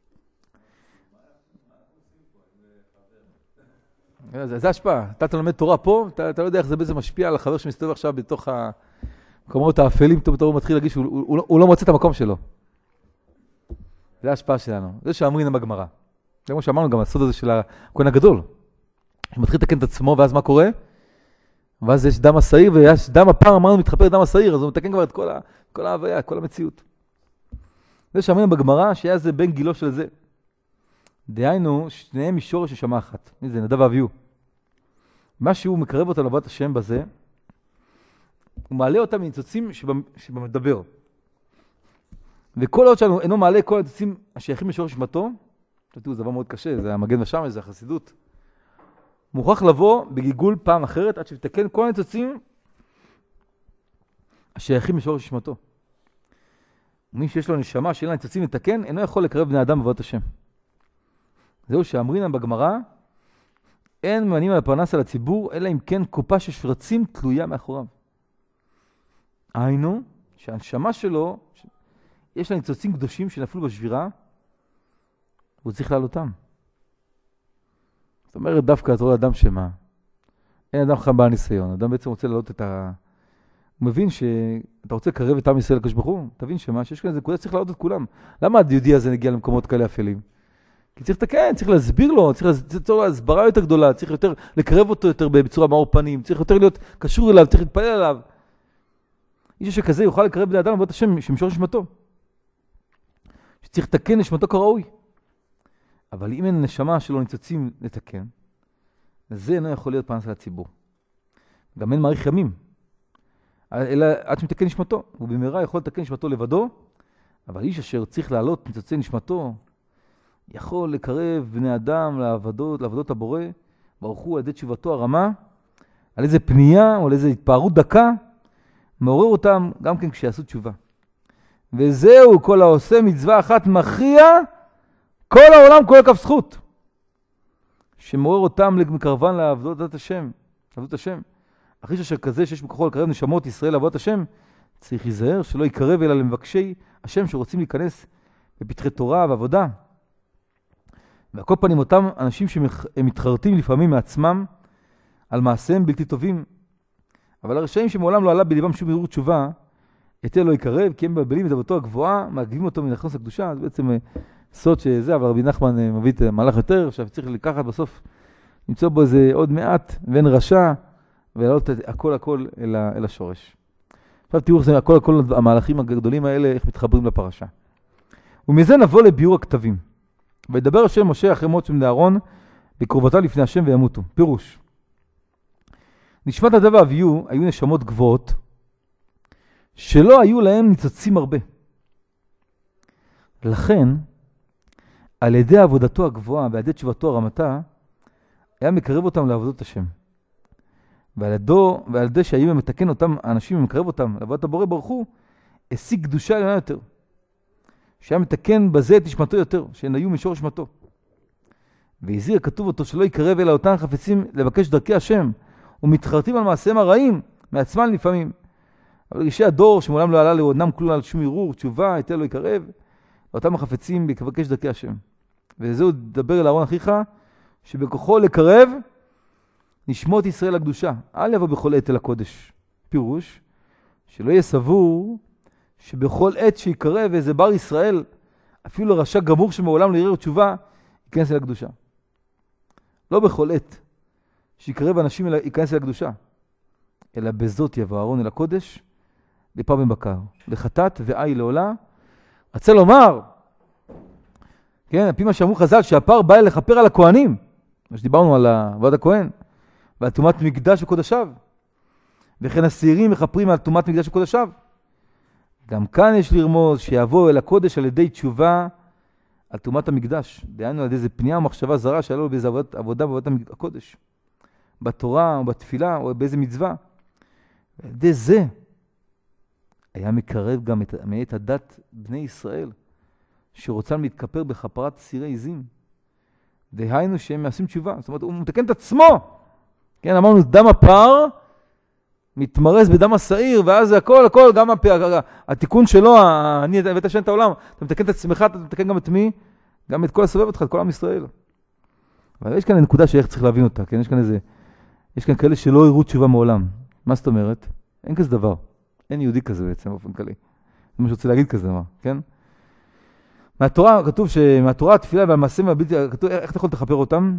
זה השפעה. אתה לומד תורה פה, אתה לא יודע איך זה בעצם משפיע על החבר שמסתובב עכשיו בתוך המקומות האפלים, פתאום הוא מתחיל להרגיש שהוא לא מוצא את המקום שלו. זה ההשפעה שלנו. זה שאמרינן בגמרא. זה כמו שאמרנו גם, הסוד הזה של הכהן הגדול. הוא מתחיל לתקן את עצמו, ואז מה קורה? ואז יש דם השעיר, ויש דם הפעם, אמרנו, מתחפר דם השעיר, אז הוא מתקן כבר את כל, ה, כל ההוויה, כל המציאות. זה שאמרינן בגמרא, שהיה זה בן גילו של זה. דהיינו, שניהם משורש נשמה אחת. זה נדב ואביהו. מה שהוא מקרב אותם לעבודת השם בזה, הוא מעלה אותם מניצוצים שבמדבר. וכל עוד שלנו אינו מעלה כל הניצוצים השייכים לשורש נשמתו, תראו, זה דבר מאוד קשה, זה המגן ושמש, זה החסידות. מוכרח לבוא בגיגול פעם אחרת, עד שתתקן כל הניצוצים השייכים לשורש נשמתו. מי שיש לו נשמה שאין לה ניצוצים לתקן, אינו יכול לקרב בני אדם בעבודת השם. זהו שאמרינן בגמרא, אין ממנים על הפרנס על הציבור, אלא אם כן קופה של שרצים תלויה מאחוריו. היינו, שהנשמה שלו, יש לה ניצוצים קדושים שנפלו בשבירה, והוא צריך לעלותם. זאת אומרת, דווקא אתה רואה אדם שמה, אין אדם חכם בעל ניסיון, אדם בעצם רוצה לעלות את ה... הוא מבין שאתה רוצה לקרב את עם ישראל לקדוש ברוך הוא, תבין שמה, שיש כאן איזה נקודה, צריך לעלות את כולם. למה היהודי הזה נגיע למקומות כאלה אפלים? כי צריך לתקן, צריך להסביר לו, צריך ליצור לו הסברה יותר גדולה, צריך יותר לקרב אותו יותר בצורה מאור פנים, צריך יותר להיות קשור אליו, צריך להתפלל עליו. איש שכזה יוכל לקרב בני אדם לעבודת השם שמשור נשמתו. שצריך לתקן נשמתו כראוי. אבל אם אין נשמה שלא ניצוצים לתקן, זה אינו יכול להיות פרנס לציבור. גם אין מעריך ימים. אלא עד שמתקן נשמתו. הוא במהרה יכול לתקן נשמתו לבדו, אבל איש אשר צריך לעלות ניצוצי נשמתו, יכול לקרב בני אדם לעבודות, לעבודות הבורא, ברוך הוא על ידי תשובתו הרמה, על איזה פנייה או על איזה התפארות דקה, מעורר אותם גם כן כשיעשו תשובה. וזהו, כל העושה מצווה אחת מכריע, כל העולם כל כף זכות. שמעורר אותם מקרבן לעבודת השם, לעבודת השם. אחרי אשר כזה שיש בכוחו לקרב נשמות ישראל לעבודת השם, צריך להיזהר שלא יקרב אלא למבקשי השם שרוצים להיכנס בפתחי תורה ועבודה. והכל פנים אותם אנשים שהם מתחרטים לפעמים מעצמם על מעשיהם בלתי טובים. אבל הרשעים שמעולם לא עלה בליבם שום ערעור תשובה, יותר לא יקרב, כי הם מבלבלים את עבודתו הגבוהה, מעכבים אותו מנכנס לקדושה. זה בעצם סוד שזה, אבל רבי נחמן מביא את המהלך יותר, עכשיו צריך לקחת בסוף, למצוא בו איזה עוד מעט, ואין רשע, ולעלות הכל הכל אל, אל השורש. עכשיו תראו איך הכל הכל המהלכים הגדולים האלה, איך מתחברים לפרשה. ומזה נבוא לביאור הכתבים. וידבר השם משה אחרי מות של בני אהרון, בקרובתה לפני השם וימותו. פירוש. נשמת נדב ואביהו היו נשמות גבוהות, שלא היו להם ניצוצים הרבה. לכן, על ידי עבודתו הגבוהה ועל ידי תשובתו הרמתה, היה מקרב אותם לעבודת השם. ועל ידו, ועל ידי שהיו מתקן אותם, האנשים ומקרב אותם לעבודת הבורא ברוך הוא, השיג קדושה עליונה יותר. שהיה מתקן בזה את נשמתו יותר, שהן היו משור נשמתו. והזהיר כתוב אותו שלא יקרב אלא אותם חפצים לבקש דרכי השם, ומתחרטים על מעשיהם הרעים, מעצמם לפעמים. אבל רשעי הדור שמעולם לא עלה לעודנם כלום על שום ערעור, תשובה, היתר לא יקרב, ואותם החפצים לבקש דרכי השם. וזהו דבר אל אהרון אחיך, שבכוחו לקרב נשמות ישראל הקדושה. אל יבוא בכל עת אל הקודש. פירוש, שלא יהיה סבור שבכל עת שיקרב איזה בר ישראל, אפילו רשע גמור שמעולם לא יראה תשובה, ייכנס אל הקדושה. לא בכל עת שיקרב אנשים ייכנס אל הקדושה, אלא בזאת יבוא אהרון אל הקודש, לפר בן בקר, לחטאת ועי לעולה. רצה לומר, כן, על פי מה שאמרו חז"ל, שהפר בא לכפר על הכהנים, מה שדיברנו על עבודת הכהן, ועל תומת מקדש וקודשיו, וכן השעירים מכפרים על תומת מקדש וקודשיו. גם כאן יש לרמוז שיבוא אל הקודש על ידי תשובה, על תרומת המקדש, דהיינו על ידי איזה פנייה או מחשבה זרה שהיה לו באיזה עבודה, עבודה בעבודת הקודש, בתורה או בתפילה או באיזה מצווה. ועל ידי זה היה מקרב גם את, את הדת בני ישראל, שרוצם להתכפר בכפרת סירי עזים. דהיינו שהם מעשים תשובה, זאת אומרת, הוא מתקן את עצמו. כן, אמרנו, דם הפר מתמרס בדם השעיר, ואז זה הכל, הכל, גם הפר, התיקון שלו, אני הבאת השם את העולם, אתה מתקן את עצמך, אתה מתקן גם את מי, גם את כל הסובב אותך, את כל עם ישראל. אבל יש כאן נקודה שאיך צריך להבין אותה, כן? יש כאן איזה, יש כאן כאלה שלא יראו תשובה מעולם. מה זאת אומרת? אין כזה דבר. אין יהודי כזה בעצם, באופן כללי. זה מה שרוצה להגיד כזה דבר, כן? מהתורה, כתוב שמהתורה התפילה והמעשים והבלתי, כתוב, איך אתה יכול לתכפר אותם?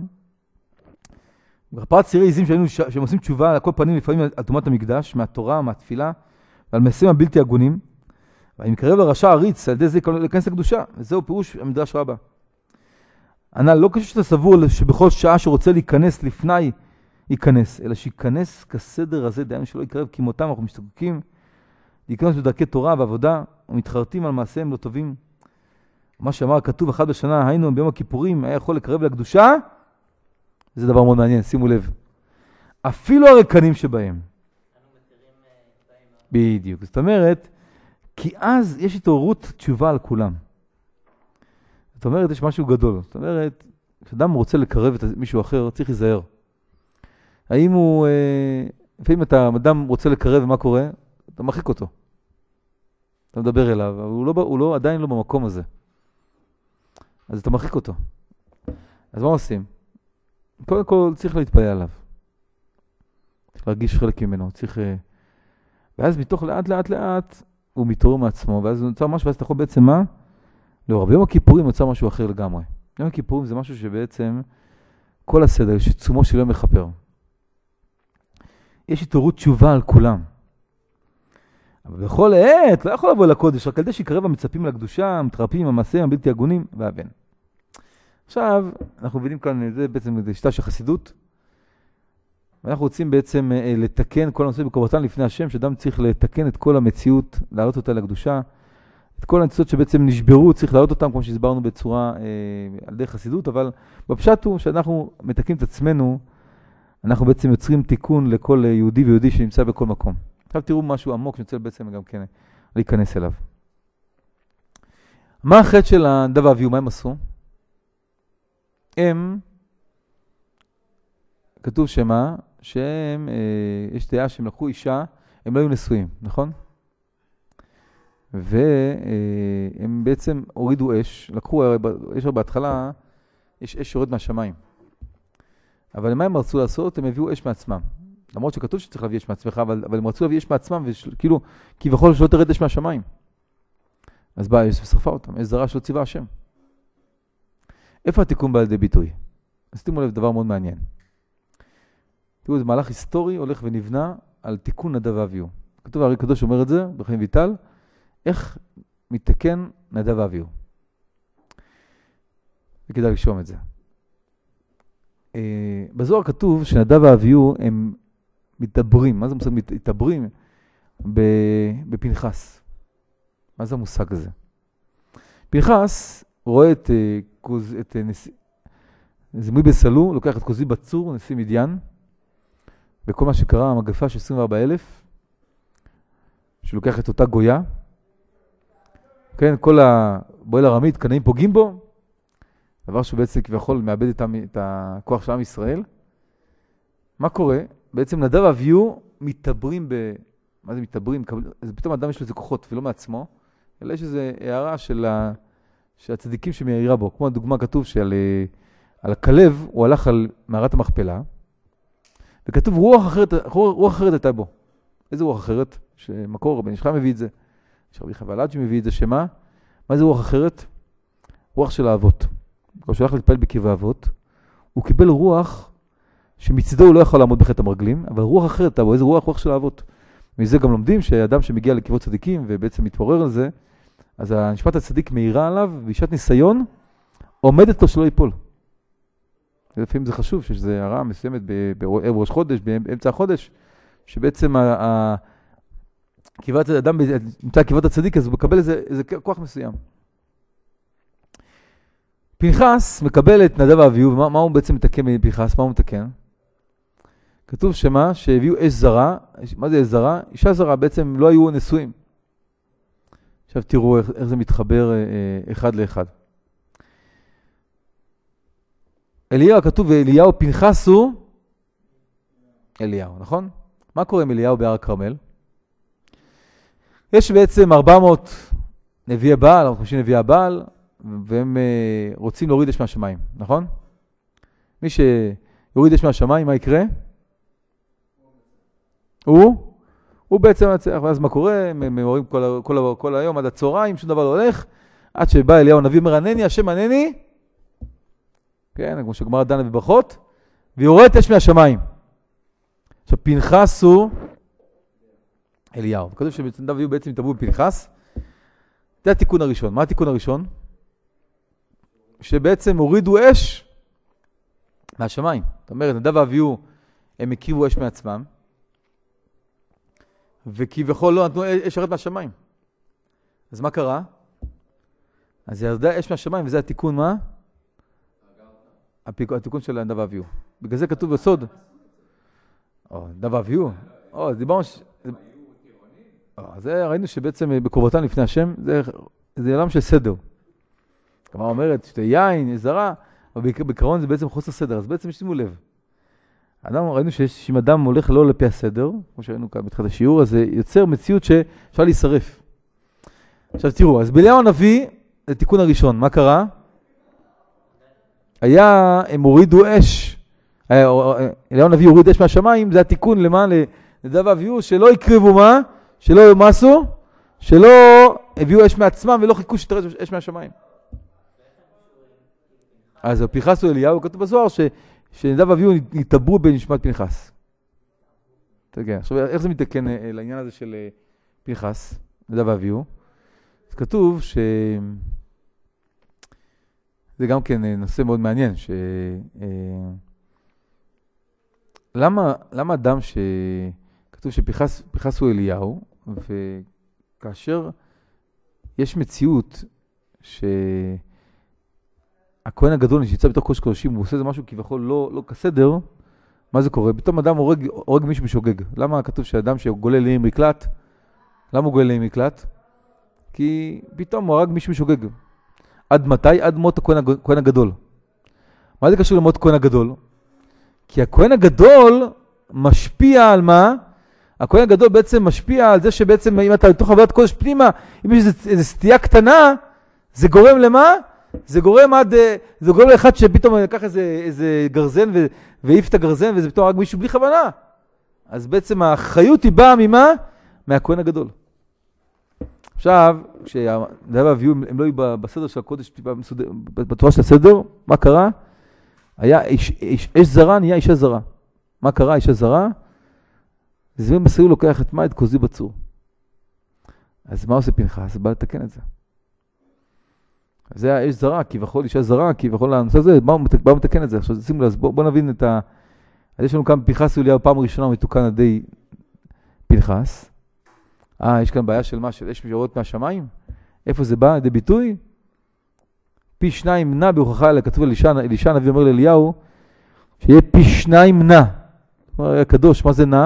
בכפרת סירי עזים שהיינו, שהם עושים תשובה על כל פנים לפעמים על תרומת המקדש, מהתורה, מהתפילה, ועל מעשים הבלתי הגונים. ואני מקרב לרשע עריץ, על ידי זה להיכנס לקדושה, וזהו פירוש המדרש רבה. הנ"ל, לא קשור שאתה סבור שבכל שעה שרוצה להיכנס לפני ייכנס, אלא שייכנס כסדר הזה, דיינו שלא יקרב כמותם, אנחנו משתוקקים, להיכנס בדרכי תורה ועבודה, ומתחרטים על מעשיהם לא טובים. מה שאמר כתוב אחד בשנה, היינו ביום הכיפורים, היה יכול לקרב לקדושה, זה דבר מאוד מעניין, שימו לב. אפילו הרקנים שבהם. בדיוק, זאת אומרת, כי אז יש התעוררות תשובה על כולם. זאת אומרת, יש משהו גדול. זאת אומרת, כשאדם רוצה לקרב את מישהו אחר, צריך להיזהר. האם הוא, לפעמים אתה, אדם רוצה לקרב, ומה קורה? אתה מרחיק אותו. אתה מדבר אליו, אבל הוא, לא, הוא לא, עדיין לא במקום הזה. אז אתה מרחיק אותו. אז מה עושים? קודם כל צריך להתפעל עליו. צריך להרגיש חלק ממנו. צריך... ואז מתוך לאט לאט לאט הוא מתעורר מעצמו, ואז הוא נוצר משהו, ואז אתה יכול בעצם מה? לא, ביום הכיפורים נוצר משהו אחר לגמרי. יום הכיפורים זה משהו שבעצם כל הסדר, שצומו שלו מחפר. יש התעוררות תשובה על כולם. אבל בכל עת, לא יכול לבוא לקודש, רק על ידי שיקרב המצפים לקדושה, מתרפים, המעשים, הבלתי הגונים, והבן. עכשיו, אנחנו מבינים כאן, זה בעצם שיטה של חסידות, ואנחנו רוצים בעצם אה, לתקן כל הנושא בקרבתן לפני השם, שאדם צריך לתקן את כל המציאות, להעלות אותה לקדושה, את כל הנציאות שבעצם נשברו, צריך להעלות אותם, כמו שהסברנו בצורה, אה, על דרך חסידות, אבל בפשט הוא שאנחנו מתקנים את עצמנו, אנחנו בעצם יוצרים תיקון לכל יהודי ויהודי שנמצא בכל מקום. עכשיו תראו משהו עמוק שנוצא בעצם גם כן להיכנס אליו. מה החטא של הדב ואביהו? מה הם עשו? הם, כתוב שמה? שהם, אה, יש דעה שהם לקחו אישה, הם לא היו נשואים, נכון? והם בעצם הורידו אש, לקחו, יש בהתחלה, יש אש שיורד מהשמיים. אבל מה הם רצו לעשות? הם הביאו אש מעצמם. למרות שכתוב שצריך להביא אש מעצמך, אבל, אבל הם רצו להביא אש מעצמם, וכאילו, כביכול שלא תרד אש מהשמיים. אז באה אש ושרפה אותם, אש זרה שלא ציווה השם. איפה התיקון בא לידי ביטוי? אז שימו לב דבר מאוד מעניין. תראו, זה מהלך היסטורי הולך ונבנה על תיקון נדב ואביהו. כתוב, הרי קדוש אומר את זה, בחיים ויטל, איך מתקן נדב ואביהו. וכדאי לשום את זה. בזוהר כתוב שנדב ואביהו הם מתדברים. מה זה מושג מתדברים? בפנחס. מה זה המושג הזה? פנחס רואה את, את זמרי בסלו, לוקח את כוזי בצור, נשיא מדיין, וכל מה שקרה, המגפה של עשרים וארבעה אלף, שלוקח את אותה גויה, כן, כל הבועל הרמית, קנאים פוגעים בו, דבר שבעצם כביכול מאבד את, את הכוח של עם ישראל. מה קורה? בעצם נדב ואביהו מתדברים ב... מה זה מתדברים? זה פתאום אדם יש לו איזה כוחות, ולא מעצמו, אלא יש איזו הערה של, ה... של הצדיקים שמאירה בו. כמו הדוגמה כתוב שעל על הכלב, הוא הלך על מערת המכפלה, וכתוב רוח אחרת, רוח אחרת הייתה בו. איזה רוח אחרת? שמקור רבי נשחם מביא את זה. יש רבי חבלד שמביא את זה, שמה? מה זה רוח אחרת? רוח של האבות. כשהוא הלך להתפעל בקרב האבות, הוא קיבל רוח שמצדו הוא לא יכול לעמוד בחטא המרגלים, אבל רוח אחרת הייתה בו, איזה רוח? רוח של האבות. מזה גם לומדים שאדם שמגיע לקרבות צדיקים ובעצם מתפורר על זה, אז הנשמת הצדיק מאירה עליו, ואישת ניסיון עומדת לו שלא ייפול. לפעמים זה חשוב, שיש איזו הרעה מסוימת בערב ראש חודש, באמצע החודש, שבעצם כיוות האדם נמצא כיוות הצדיק, אז הוא מקבל איזה, איזה כוח מסוים. פנחס מקבל את נדב ואביהו, ומה מה הוא בעצם מתקן מפנחס? מה הוא מתקן? כתוב שמה? שהביאו אש זרה. מה זה אש זרה? אישה זרה, בעצם לא היו נשואים. עכשיו תראו איך, איך זה מתחבר אה, אחד לאחד. אליהו, כתוב, ואליהו פנחס הוא אליהו, נכון? מה קורה עם אליהו בהר הכרמל? יש בעצם ארבע מאות נביאי בעל, ארבע מאות וחמישים נביאי הבעל, והם uh, רוצים להוריד אש מהשמיים, נכון? מי שיוריד אש מהשמיים, מה יקרה? הוא? הוא בעצם מצליח, ואז מה קורה? הם מורים כל, כל, כל היום עד הצהריים, שום דבר לא הולך, עד שבא אליהו הנביא, אומר, ענני, השם ענני, כן, כמו שגמר דנה בברכות, ויורד אש מהשמיים. עכשיו, פנחס הוא אליהו. וכתוב שבנדב ואביהו בעצם התאבו בפנחס. זה התיקון הראשון. מה התיקון הראשון? שבעצם הורידו אש מהשמיים. זאת אומרת, נדב ואביהו הם הקריבו אש מעצמם, וכביכול לא נתנו אש ירד מהשמיים. אז מה קרה? אז ירדה אש מהשמיים, וזה התיקון מה? התיקון של נדב ואביהו. בגלל זה כתוב בסוד. או, נדב ואביהו. או, אז דיברנו ש... זה ראינו שבעצם בקרובתן לפני השם, זה, זה עולם של סדר. כלומר אומרת, שתי יין, זרה, אבל בקרון זה בעצם חוסר סדר. אז בעצם שימו לב. אדם, ראינו שיש, שאם אדם הולך לא לפי הסדר, כמו שראינו כאן בתחילת השיעור, אז זה יוצר מציאות שאפשר להישרף. עכשיו תראו, אז באליהו הנביא, זה תיקון הראשון. מה קרה? היה, הם הורידו אש. אליהו הנביא הוריד אש מהשמיים, זה התיקון למה? לנדב ואביהו, שלא יקריבו מה? שלא ימסו, שלא הביאו אש מעצמם ולא חיכו שתרד אש מהשמיים. אז פנחס הוא אליהו, כתוב בזוהר שנדב ואביהו נתעברו בנשמת פנחס. עכשיו, איך זה מתקן לעניין הזה של פנחס, נדב ואביהו? אז כתוב ש... זה גם כן נושא מאוד מעניין, ש... למה, למה אדם ש... כתוב שפנחס הוא אליהו, וכאשר יש מציאות שהכהן הגדול נשיצה בתוך קודש קודשים, הוא עושה זה משהו כביכול לא, לא כסדר, מה זה קורה? פתאום אדם הורג, הורג מישהו משוגג. למה כתוב שאדם שגולל לעיר מקלט? למה הוא גולל לעיר מקלט? כי פתאום הוא הרג מישהו משוגג. עד מתי? עד מות הכהן הגדול. מה זה קשור למות הכהן הגדול? כי הכהן הגדול משפיע על מה? הכהן הגדול בעצם משפיע על זה שבעצם אם אתה לתוך עבודת קודש פנימה, אם יש איזו סטייה קטנה, זה גורם למה? זה גורם עד, זה גורם לאחד שפתאום לקח איזה, איזה גרזן ו, והעיף את הגרזן וזה פתאום רק מישהו בלי כוונה. אז בעצם האחריות היא באה ממה? מהכהן הגדול. עכשיו, כשנדב ואביהו הם לא היו בסדר של הקודש, בתורה של הסדר, מה קרה? היה איש, איש, איש זרה, נהיה אישה זרה. מה קרה? אישה זרה? זמיר מסעיר לוקח את מה? את כוזי בצור. אז מה עושה פנחס? בא לתקן את זה. זה האש זרה, כביכול אישה זרה, כביכול הנושא הזה, בא הוא מתקן את זה. עכשיו שימו לב, בואו בוא נבין את ה... אז יש לנו כאן פנחס ואליהו פעם ראשונה מתוקן על ידי פנחס. אה, יש כאן בעיה של מה? של אש שיורדת מהשמיים? איפה זה בא? לידי ביטוי? פי שניים נע בהוכחה אלה, כתוב אלישע, אלישע הנביא אומר לאליהו, שיהיה פי שניים נע. אומר הקדוש, מה זה נע?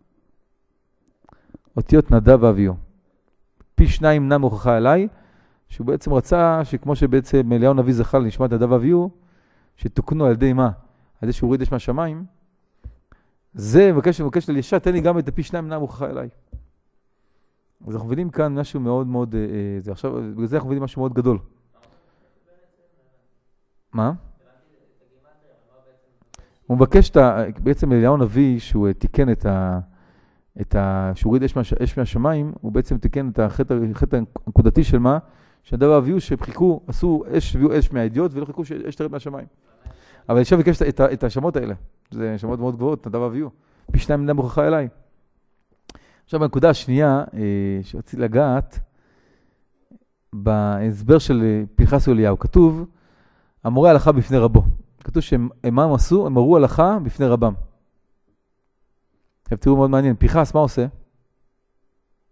אותיות נדב ואביהו. פי שניים נע מהוכחה אליי, שהוא בעצם רצה שכמו שבעצם אליהו הנביא זכה לנשמת נדב ואביהו, שתוקנו על ידי מה? על ידי שהוא הוריד אש מהשמיים. זה מבקש, מבקש לאלישע, תן לי גם את הפי שניים נע מהוכחה אליי. אז אנחנו מבינים כאן משהו מאוד מאוד, אה, זה עכשיו, בגלל זה אנחנו מבינים משהו מאוד גדול. מה? הוא מבקש בעצם אליהו הנביא שהוא תיקן את ה... את ה... שהוא הוריד אש מהשמיים, הוא בעצם תיקן את החטא, החטא הנקודתי של מה? שנדב ואביהו שחיכו, עשו אש, הביאו אש מהאידיוט ולא חיכו שאש תרד מהשמיים. אבל אלישע ביקש את, את השמות האלה. זה שמות מאוד גבוהות, נדב ואביהו. פי שניים נע מהוכחה אליי. עכשיו בנקודה השנייה שרציתי לגעת, בהסבר של פנחס ואליהו, כתוב, המורה הלכה בפני רבו. כתוב שהם מה הם עשו? הם מרו הלכה בפני רבם. עכשיו תראו מאוד מעניין, פנחס מה עושה?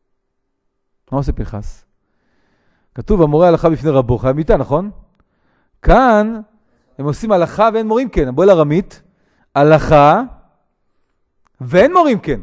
מה עושה פנחס? כתוב המורה הלכה בפני רבו, חייב מיתה, נכון? כאן הם עושים הלכה ואין מורים כן. בוא לרמית, הלכה ואין מורים כן.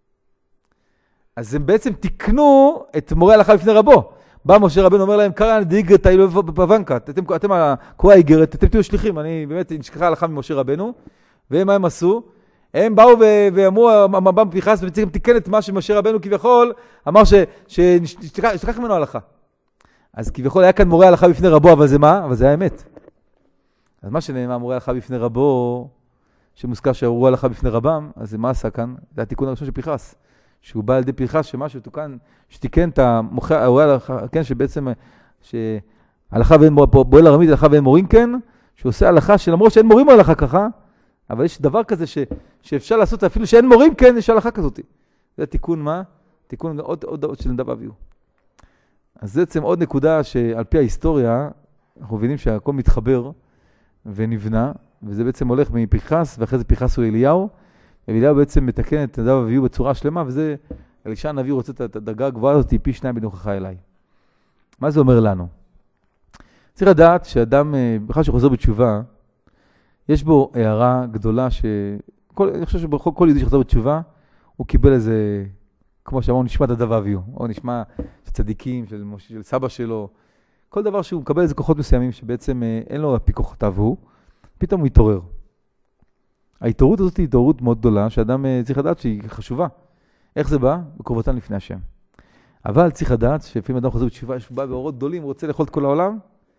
אז הם בעצם תקנו את מורה הלכה בפני רבו. בא משה רבנו אומר להם, קרא דיגר תאילו בפבנקה, אתם, אתם קורא האיגרת, אתם תהיו שליחים, אני באמת נשכחה הלכה ממשה רבנו, והם מה הם עשו? הם באו ואמרו, המבא פנחס וצריכים תיקן את מה שמשה רבנו כביכול, אמר שתשכח ממנו הלכה. אז כביכול היה כאן מורה הלכה בפני רבו, אבל זה מה? אבל זה האמת. אז מה שנאמר מורה הלכה בפני רבו, שמוזכר שהמורה הלכה בפני רבם, אז זה מה עשה כאן? זה התיקון הראשון של פנחס. שהוא בא על ידי פנחס, שמשהו תוקן, שתיקן את המורה הלכה, כן, שבעצם, שהלכה ואין מורים, בועל הרמית, הלכה ואין מורים, כן, שעושה הלכה שלמרות שאין מורים הלכה ככה, אבל יש דבר כזה ש, שאפשר לעשות, אפילו שאין מורים, כן, יש הלכה כזאת. זה התיקון מה? תיקון עוד, עוד, עוד של נדב אביהו. אז זה בעצם עוד נקודה שעל פי ההיסטוריה, אנחנו מבינים שהכל מתחבר ונבנה, וזה בעצם הולך מפנחס, ואחרי זה פנחס הוא אליהו, אליהו בעצם מתקן את נדב אביהו בצורה שלמה, וזה, אלישע הנביא רוצה את הדרגה הגבוהה הזאת, פי שניים בנוכחה אליי. מה זה אומר לנו? צריך לדעת שאדם, בכלל שחוזר בתשובה, יש בו הערה גדולה שכל, אני חושב שבכל כל יהודי שחוזר בתשובה, הוא קיבל איזה, כמו שאמרנו, נשמע את נדב אביהו, או נשמע של צדיקים, של, של סבא שלו, כל דבר שהוא מקבל איזה כוחות מסוימים שבעצם אין לו פי כוחותיו הוא, פתאום הוא יתעורר. ההתעוררות הזאת היא התעוררות מאוד גדולה, שאדם צריך לדעת שהיא חשובה. איך זה בא? בקרבתן לפני השם. אבל צריך לדעת שלפעמים אדם חוזר בתשובה, יש בא באורות גדולים, הוא רוצה לאכול את כל העולם,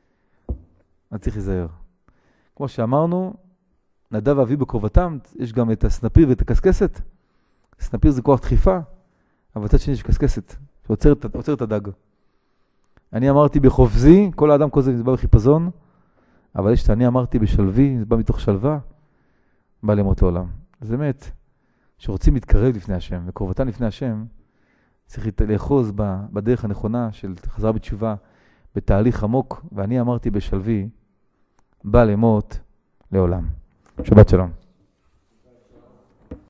אז צריך להיזהר. כמו שאמרנו, נדב ואביהו בקרבתם, יש גם את הסנפיר ואת הקסקסת. סנפיר זה כוח דחיפה, אבל מצד שני יש קסקסת, שעוצר את הדג. אני אמרתי בחופזי, כל האדם כל זה בא בחיפזון, אבל יש שאני אמרתי בשלוי, זה בא מתוך שלווה, בא למות לעולם. אז באמת, שרוצים להתקרב לפני השם, וקרבתן לפני השם, צריך לאחוז בדרך הנכונה של חזרה בתשובה, בתהליך עמוק, ואני אמרתי בשלוי, בא למות לעולם. שבת שלום.